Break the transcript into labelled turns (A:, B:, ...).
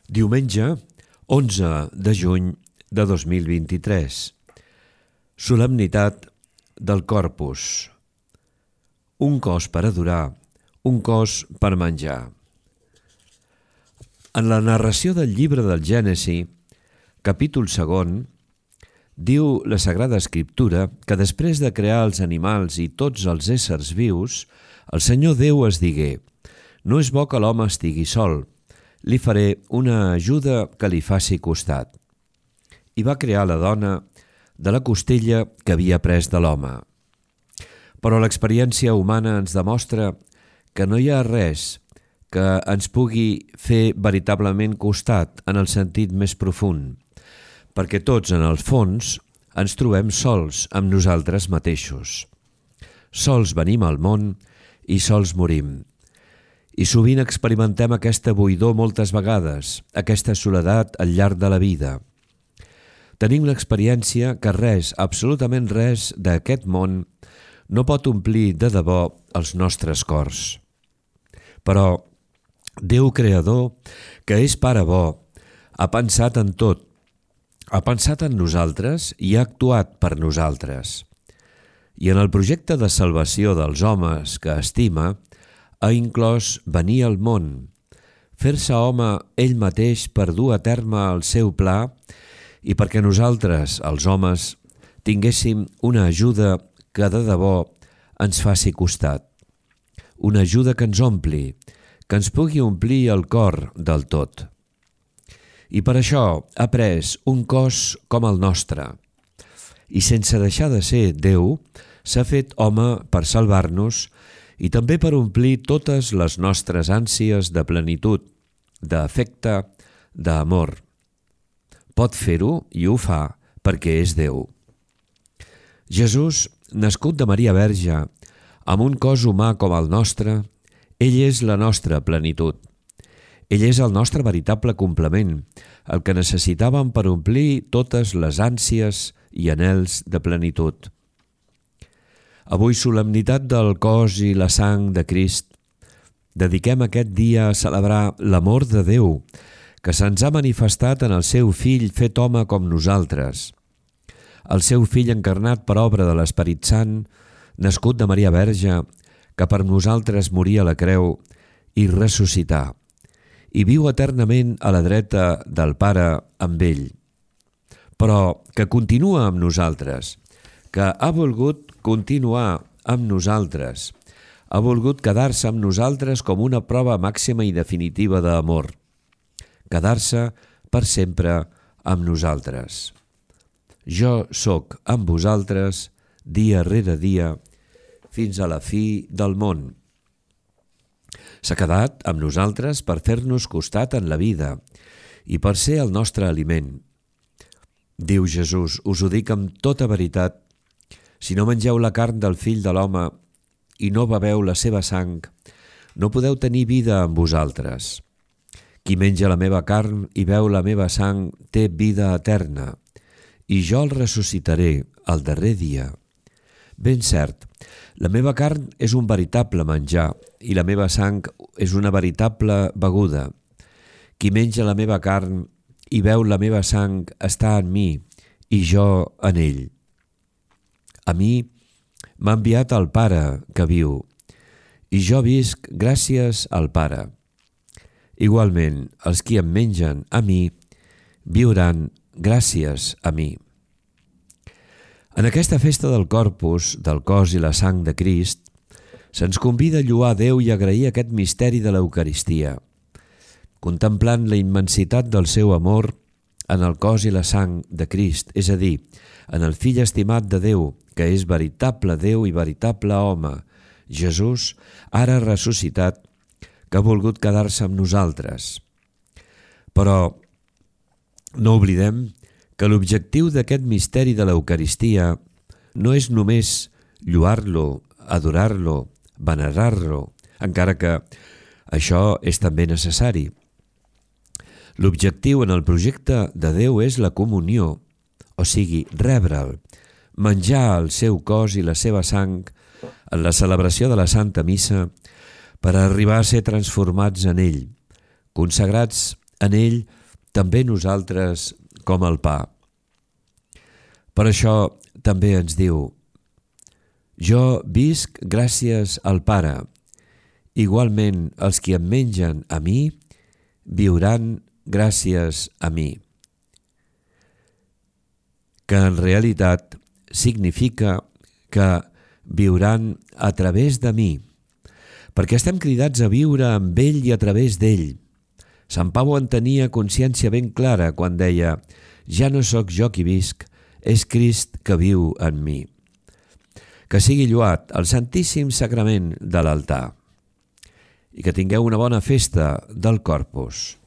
A: Diumenge, 11 de juny de 2023. Solemnitat del Corpus. Un cos per adorar, un cos per menjar. En la narració del llibre del Gènesi, capítol 2, diu la Sagrada Escriptura que després de crear els animals i tots els éssers vius, el Senyor Déu es digué: «No és bo que l'home estigui sol, li faré una ajuda que li faci costat». I va crear la dona de la costella que havia pres de l'home. Però l'experiència humana ens demostra que no hi ha res que ens pugui fer veritablement costat en el sentit més profund, perquè tots, en el fons, ens trobem sols amb nosaltres mateixos. Sols venim al món i sols morim. I sovint experimentem aquesta buidor moltes vegades, aquesta soledat al llarg de la vida. Tenim l'experiència que res, absolutament res d'aquest món no pot omplir de debò els nostres cors. Però Déu Creador, que és Pare bo, ha pensat en tot, ha pensat en nosaltres i ha actuat per nosaltres. I en el projecte de salvació dels homes que estima, ha inclòs venir al món, fer-se home ell mateix per dur a terme el seu pla i perquè nosaltres, els homes, tinguéssim una ajuda que de debò ens faci costat. Una ajuda que ens ompli, que ens pugui omplir el cor del tot. I per això ha pres un cos com el nostre. I sense deixar de ser Déu, s'ha fet home per salvar-nos i també per omplir totes les nostres ànsies de plenitud, d'afecte, d'amor. Pot fer-ho i ho fa perquè és Déu. Jesús, nascut de Maria Verge, amb un cos humà com el nostre, ell és la nostra plenitud. Ell és el nostre veritable complement, el que necessitàvem per omplir totes les ànsies i anhels de plenitud. Avui, solemnitat del cos i la sang de Crist, dediquem aquest dia a celebrar l'amor de Déu, que se'ns ha manifestat en el seu Fill fet home com nosaltres. El seu Fill encarnat per obra de l'Esperit Sant, nascut de Maria Verge, que per nosaltres moria a la creu i ressuscità, i viu eternament a la dreta del Pare amb ell, però que continua amb nosaltres, que ha volgut continuar amb nosaltres, ha volgut quedar-se amb nosaltres com una prova màxima i definitiva d'amor, quedar-se per sempre amb nosaltres. Jo sóc amb vosaltres dia rere dia fins a la fi del món. S'ha quedat amb nosaltres per fer-nos costat en la vida i per ser el nostre aliment. Diu Jesús: us ho dic amb tota veritat, si no mengeu la carn del Fill de l'home i no beveu la seva sang, no podeu tenir vida en vosaltres. Qui menja la meva carn i beu la meva sang té vida eterna, i jo el ressuscitaré al darrer dia. Ben cert, la meva carn és un veritable menjar i la meva sang és una veritable beguda. Qui menja la meva carn i beu la meva sang està en mi i jo en ell. A mi m'ha enviat el Pare que viu, i jo visc gràcies al Pare. Igualment, els qui em mengen a mi viuran gràcies a mi. En aquesta festa del Corpus, del cos i la sang de Crist, se'ns convida a lloar Déu i agrair aquest misteri de l'Eucaristia, contemplant la immensitat del seu amor en el cos i la sang de Crist, és a dir, en el Fill estimat de Déu, que és veritable Déu i veritable home, Jesús, ara ressuscitat, que ha volgut quedar-se amb nosaltres. Però no oblidem que l'objectiu d'aquest misteri de l'Eucaristia no és només lloar-lo, adorar-lo, venerar-lo, encara que això és també necessari. L'objectiu en el projecte de Déu és la comunió, o sigui, rebre'l, menjar el seu cos i la seva sang en la celebració de la Santa Missa per arribar a ser transformats en ell, consagrats en ell també nosaltres com el pa. Per això també ens diu: jo visc gràcies al Pare, igualment els qui em mengen a mi viuran gràcies a mi. Que en realitat significa que viuran a través de mi, perquè estem cridats a viure amb ell i a través d'ell. Sant Pau en tenia consciència ben clara quan deia: ja no sóc jo qui visc, és Crist que viu en mi. Que sigui lloat el Santíssim Sagrament de l'altar i que tingueu una bona festa del Corpus.